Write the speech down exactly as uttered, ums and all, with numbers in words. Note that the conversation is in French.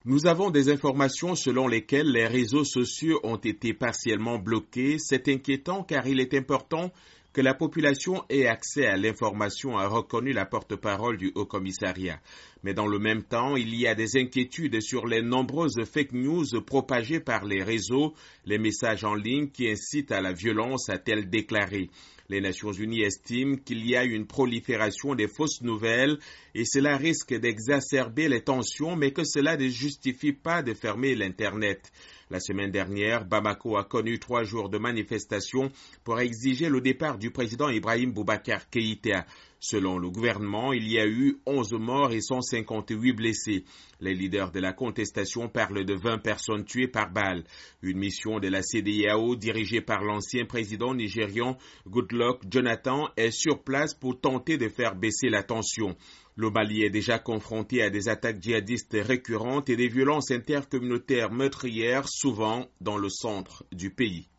Nous avons des informations selon lesquelles les réseaux sociaux ont été partiellement bloqués. C'est inquiétant car il est important que la population ait accès à l'information, a reconnu la porte-parole du Haut-Commissariat. Mais dans le même temps, il y a des inquiétudes sur les nombreuses fake news propagées par les réseaux, les messages en ligne qui incitent à la violence, a-t-elle déclaré. Les Nations Unies estiment qu'il y a une prolifération des fausses nouvelles et cela risque d'exacerber les tensions, mais que cela ne justifie pas de fermer l'Internet. La semaine dernière, Bamako a connu trois jours de manifestations pour exiger le départ du président Ibrahim Boubacar Keïta. Selon le gouvernement, il y a eu onze morts et cent cinquante-huit blessés. Les leaders de la contestation parlent de vingt personnes tuées par balle. Une mission de la C D A O dirigée par l'ancien président nigérian Goodluck Jonathan est sur place pour tenter de faire baisser la tension. Le Mali est déjà confronté à des attaques djihadistes récurrentes et des violences intercommunautaires meurtrières, souvent dans le centre du pays.